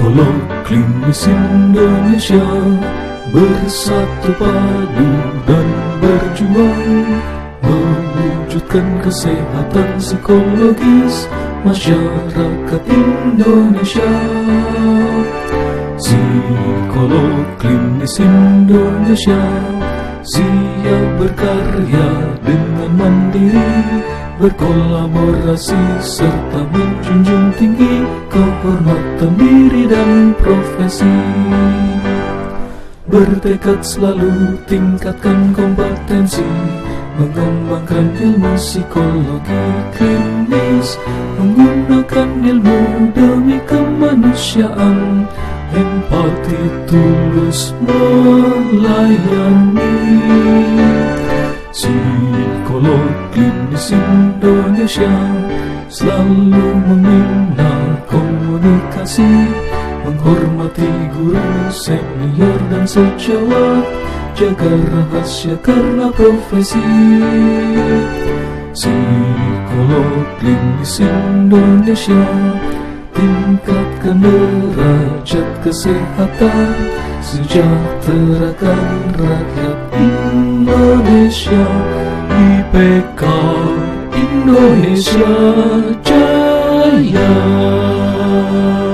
Psikolog klinis Indonesia bersatu padu dan berjuang mewujudkan kesehatan psikologis masyarakat Indonesia. Psikolog klinis Indonesia siap berkarya dengan mandiri, berkolaborasi serta menjunjung tinggi kehormatan diri dan profesi. Bertekad selalu tingkatkan kompetensi, mengembangkan ilmu psikologi klinis, menggunakan ilmu demi kemanusiaan, empati tulus melayani. Psikolog klinis Indonesia selalu membina komunikasi, menghormati guru, senior dan sejawat, jaga rahasia karena profesi. Psikolog klinis Indonesia tingkatkan derajat kesehatan, sejahterakan rakyat Indonesia. IPK Indonesia Jaya.